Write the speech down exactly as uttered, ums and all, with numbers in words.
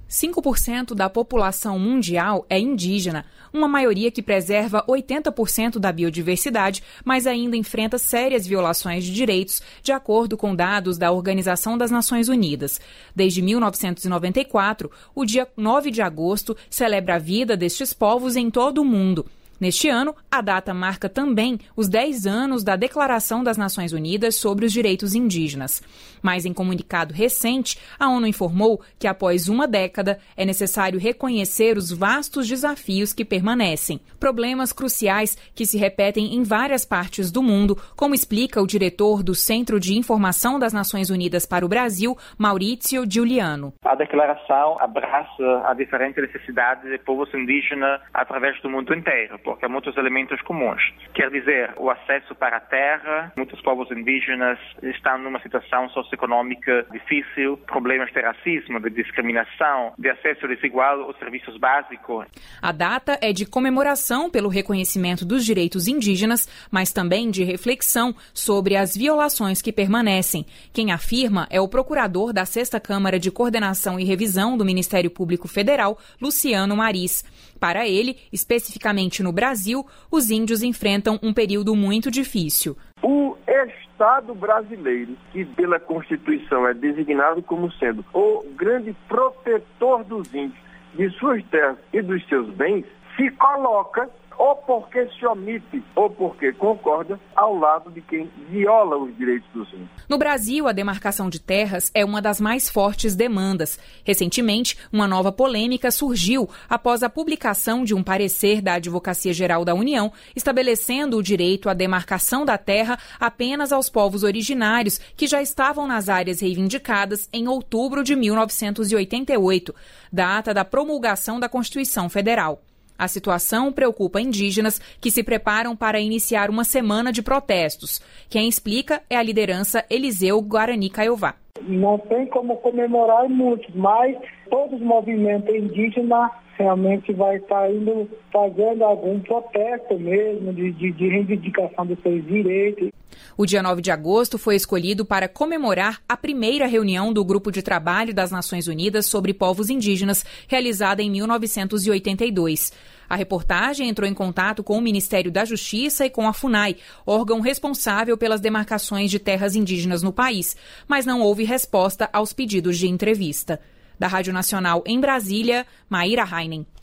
cinco por cento da população mundial é indígena, uma maioria que preserva oitenta por cento da biodiversidade, mas ainda enfrenta sérias violações de direitos, de acordo com dados da Organização das Nações Unidas. Desde mil novecentos e noventa e quatro, o dia nove de agosto celebra a vida destes povos em todo o mundo. Neste ano, a data marca também os dez anos da Declaração das Nações Unidas sobre os Direitos Indígenas. Mas em comunicado recente, a ONU informou que após uma década é necessário reconhecer os vastos desafios que permanecem. Problemas cruciais que se repetem em várias partes do mundo, como explica o diretor do Centro de Informação das Nações Unidas para o Brasil, Maurício Giuliano. A declaração abraça as diferentes necessidades de povos indígenas através do mundo inteiro, porque há muitos elementos comuns. Quer dizer, o acesso para a terra, muitos povos indígenas estão numa situação socioeconômica difícil, problemas de racismo, de discriminação, de acesso desigual aos serviços básicos. A data é de comemoração pelo reconhecimento dos direitos indígenas, mas também de reflexão sobre as violações que permanecem. Quem afirma é o procurador da sexta Câmara de Coordenação e Revisão do Ministério Público Federal, Luciano Maris. Para ele, especificamente no Brasil, os índios enfrentam um período muito difícil. O Estado brasileiro, que pela Constituição é designado como sendo o grande protetor dos índios, de suas terras e dos seus bens, se coloca, ou porque se omite, ou porque concorda, ao lado de quem viola os direitos dos índios. No Brasil, a demarcação de terras é uma das mais fortes demandas. Recentemente, uma nova polêmica surgiu após a publicação de um parecer da Advocacia Geral da União estabelecendo o direito à demarcação da terra apenas aos povos originários que já estavam nas áreas reivindicadas em outubro de mil novecentos e oitenta e oito, data da promulgação da Constituição Federal. A situação preocupa indígenas que se preparam para iniciar uma semana de protestos. Quem explica é a liderança Eliseu Guarani Caiová. Não tem como comemorar muito, mas todos os movimentos indígenas realmente vai estar indo fazendo algum protesto mesmo de, de, de reivindicação dos seus direitos. O dia nove de agosto foi escolhido para comemorar a primeira reunião do Grupo de Trabalho das Nações Unidas sobre Povos Indígenas, realizada em mil novecentos e oitenta e dois. A reportagem entrou em contato com o Ministério da Justiça e com a FUNAI, órgão responsável pelas demarcações de terras indígenas no país, mas não houve resposta aos pedidos de entrevista. Da Rádio Nacional em Brasília, Maíra Heinen.